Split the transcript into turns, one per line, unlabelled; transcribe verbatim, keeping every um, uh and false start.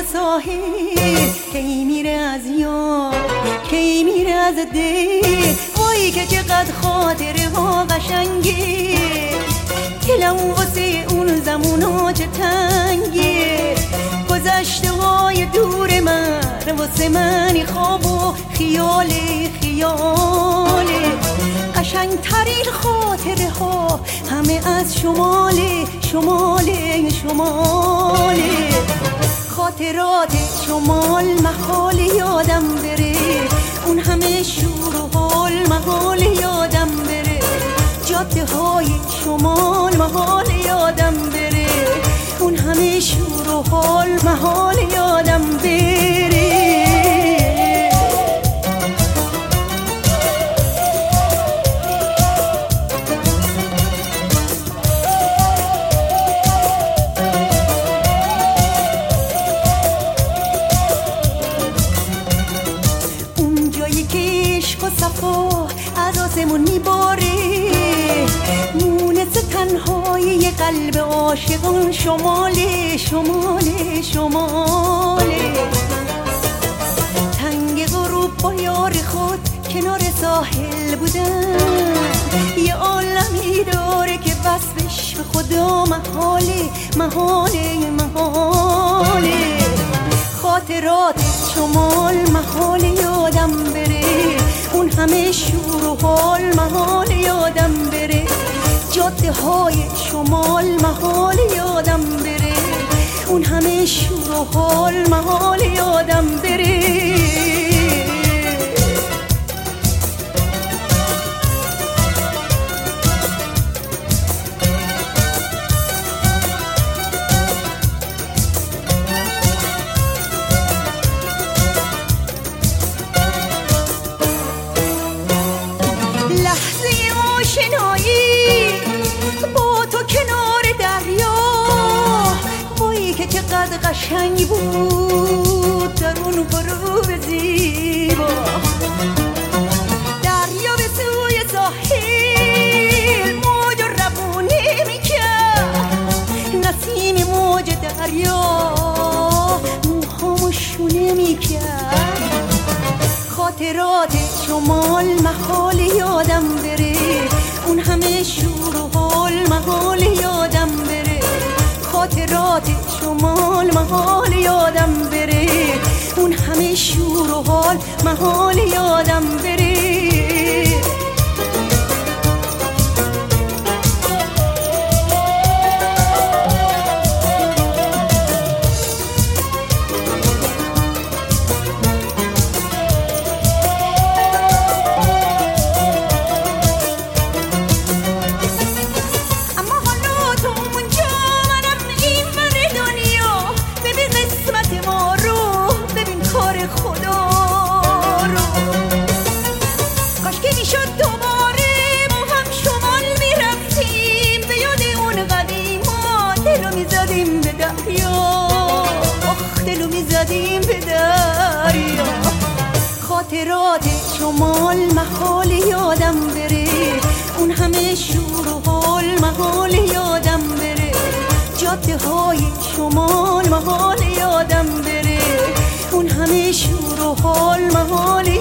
ساحل کی میره از یاد کی میره از دل وای که چقدر خاطره ها قشنگه دلم واسه اون زمونا چه تنگه گذشته های دور من واسه منی خواب و خیاله خیاله قشنگ ترین خاطره ها همه از شماله شماله شماله خاطرات شمال محال یادم بره اون همه شور و حال محال یادم بره جاده های شمال محال یادم بره اون همه شور و حال محال یادم بره از آسمون میباره مونس تنهای قلب عاشقان شماله شماله شماله تنگ غروب با یار خود کنار ساحل بودن یه عالمی داره که وصفش به خدا محاله محاله محاله خاطرات شمال محال یادم بره اون همه شور و حال محال یادم بره جاده های شمال محال یادم بره اون همه شور و حال محال یادم بره چقدر قشنگ بود در اون غروب زیبا دریا به سوی ساحل موج و روونه میکرد نسیم موج دریا موهامو شونه میکرد خاطرات شمال محال یادم بره اون همه شور و حال محال یادم بره خاطرات شمال محال یادم بره اون همه شور و حال محال یادم بره خاطرات شمال محال یادم بره اون همه شور و حال محال یادم بره جاده های شمال محال یادم بره اون همه شور و حال محال